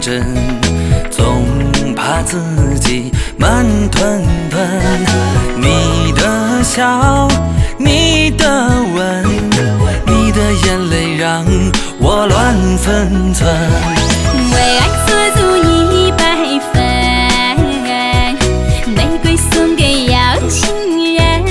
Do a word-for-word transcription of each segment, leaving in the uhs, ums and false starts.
真，总怕自己慢吞吞。你的笑，你的吻，你的眼泪让我乱分寸。 为爱做足一百分，玫瑰送给有情人。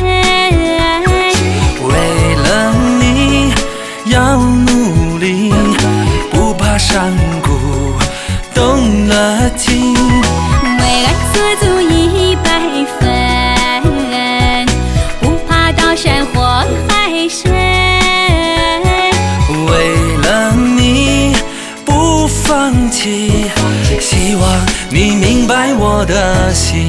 为了你要努力，不怕山谷动了情。 为爱做足一百分，不怕刀山火海深。 为了你不放弃，希望你明白我的心。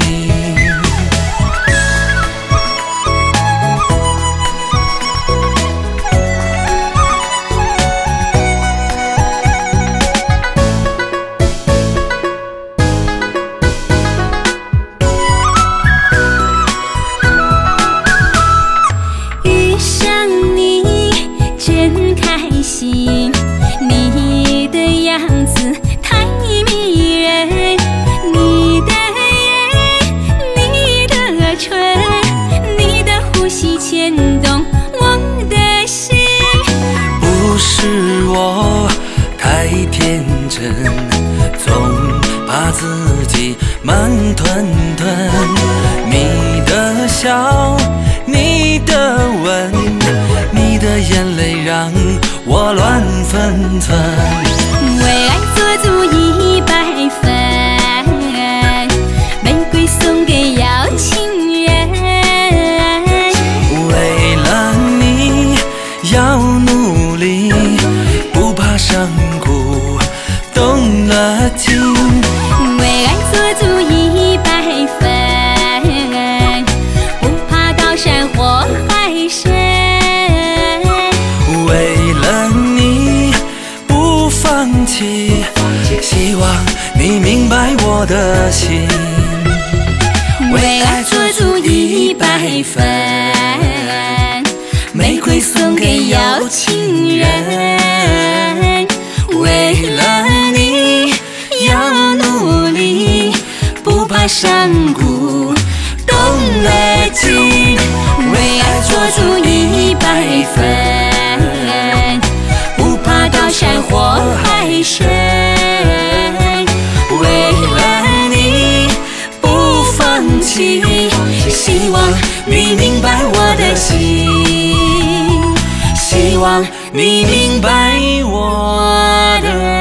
遇上你真开心，你的样子太迷人，你的眼，你的唇，你的呼吸牵动我的心。 不是我太天真，总怕自己慢吞吞。你的笑，你的吻，你的眼泪让我乱分寸。 为爱做足一百分，玫瑰送给有情人。 为了你要努力，不怕山谷动了情。 为爱做足一百分，不怕刀山火海深。 为了你不放弃，希望你明白我的心。 为爱做足一百分，玫瑰送给有情人。为了你要努力，不怕山谷动了情。为爱做足一百分，不怕刀山火海深。为了你不放弃，希望你明白我的心，希望你明白我的